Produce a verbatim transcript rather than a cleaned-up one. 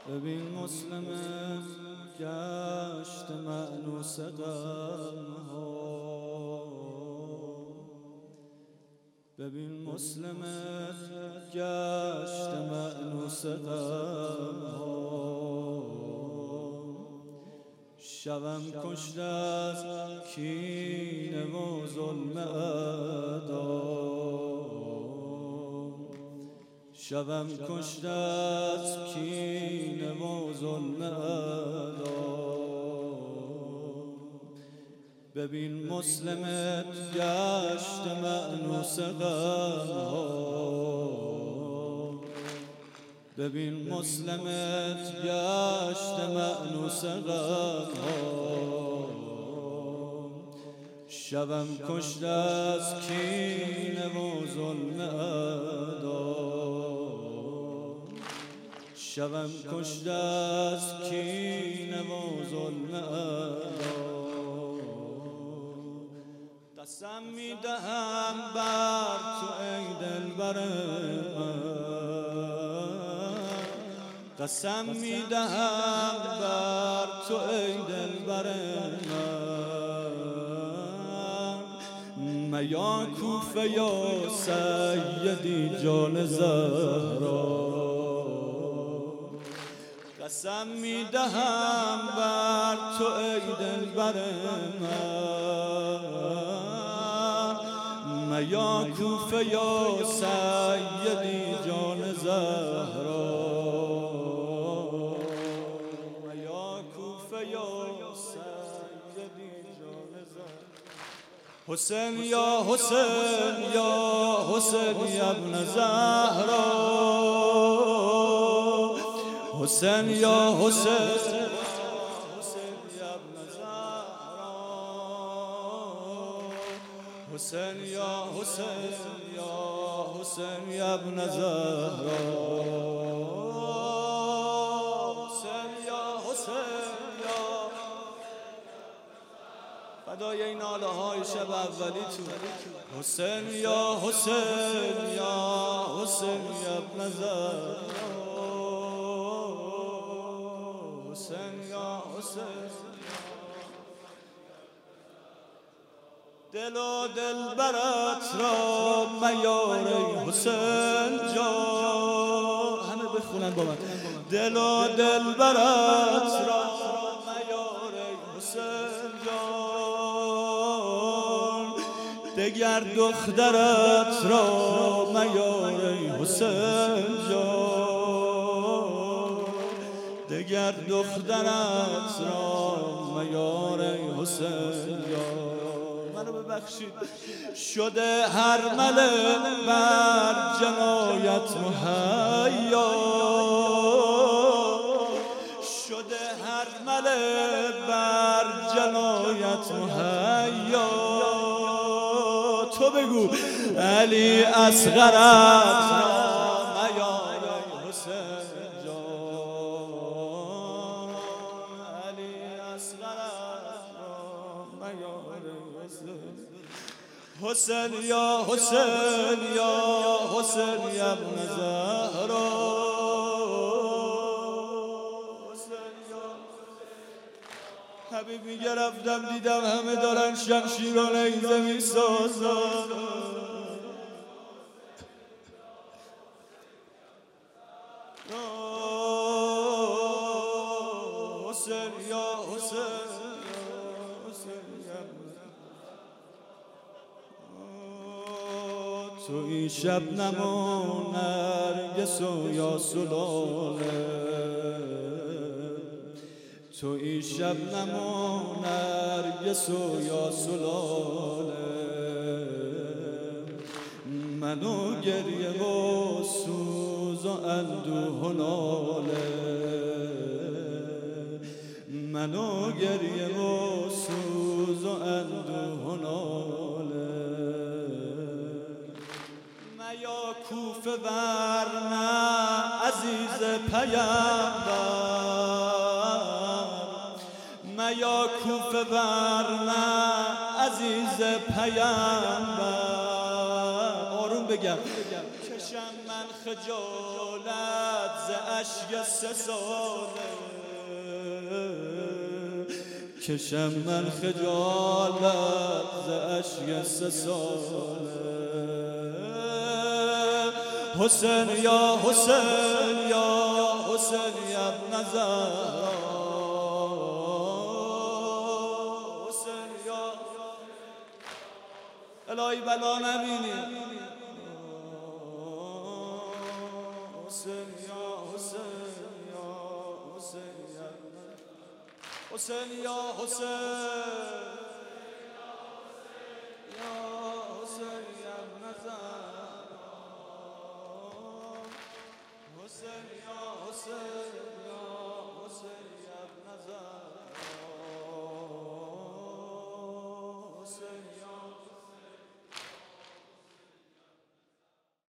ببین مسلم گشت مأنوس غمها، ببین مسلم گشت مأنوس غمها. شبم کشته از کینه و ظلم اعدا، شبم کشته از کینه و ظلم اعدا. ببین مسلمت گشت مأنوس غمها، ببین مسلمت گشت مأنوس غمها. شبم کشته از کینه و ظلم اعدا، شبم کشته از کینه و ظلم اعدا. قسم میدهم بر تو ای دلبر من، قسم میدهم بر تو ای دلبر من، میا کوفه یا سیدی جان زهرا. قسم میدهم بر تو ای دلبر من، میا کوفه یا سیدی جان زهرا. حسین یا حسین یا حسین یا ابن زهرا، حسین یا حسین یا ابن زهرا، حسین یا حسین یا حسین یا ابن زهرا. فدای این ناله های شب اولی تو. حسین یا حسین یا حسین یا ابن زهرا، حسین یا حسین. دل و دل برات را میار ای حسین جان، همه بخونن با من. دل و دل برات را میار ای حسین جان، دگر دخترت را میار ای حسین جان، دگر دخترت را میار ای حسین جان. منو ببخشید شده هر مله بر جنایت مهیا، شده هر مله بر جنایت مهیا. تو بگو علی اصغرت را میار ای حسین جان، علی اصغرت را میار ای حسین. حسین یا حسین یا حسین یا ابن زهرا، حبیب میگه رفتم دیدم همه دارن شمشیر و نیزه میسازن، حسین یا حسین یا حسین یا تو این شب نما نرگس و یا سلاله، تو این شب نما نرگس و یا سلاله. منو گریه و سوز و اندوه و ناله، منو گریه و سوز و اندوه و ناله. میا کوفه ورنه عزیز پیامبر، میا کوفه ورنه عزیز پیامبر. آروم بگم کشم من خجالت ز اشک سه ساله کشم من خجالت ز اشک سه ساله حسین یا حسین یا حسین یا ابن زهرا حسین یا الهی بلا نبینی حسین یا حسین یا حسین یا حسین یا حسین یا حسین یا ابن زهرا حسین یا حسین یا حسین